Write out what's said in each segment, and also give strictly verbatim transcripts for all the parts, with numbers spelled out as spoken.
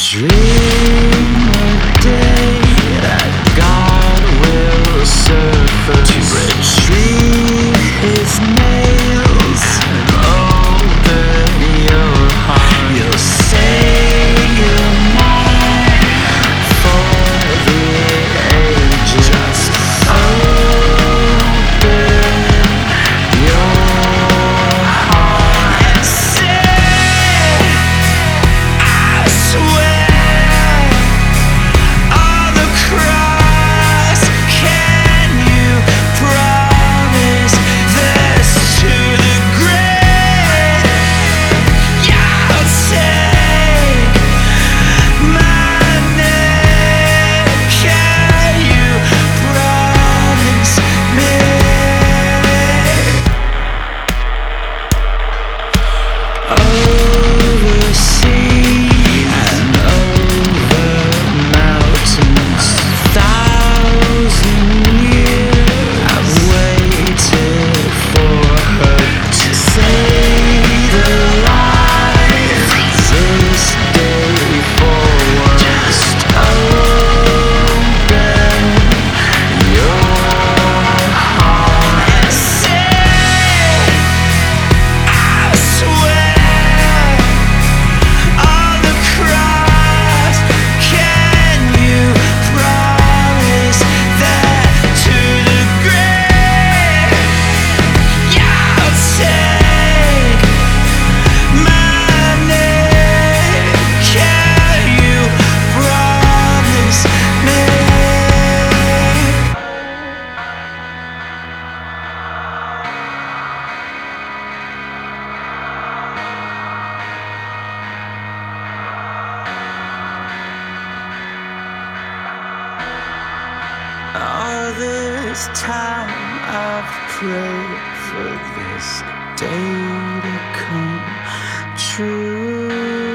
dream a day that God will suffer to retrieve his nails and open your heart. You'll say you're mine for the ages. Just open your heart and say, I swear. All this time I've prayed for this day to come true.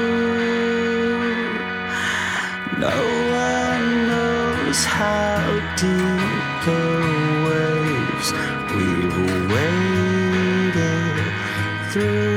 No one knows how deep the waves we've waded through.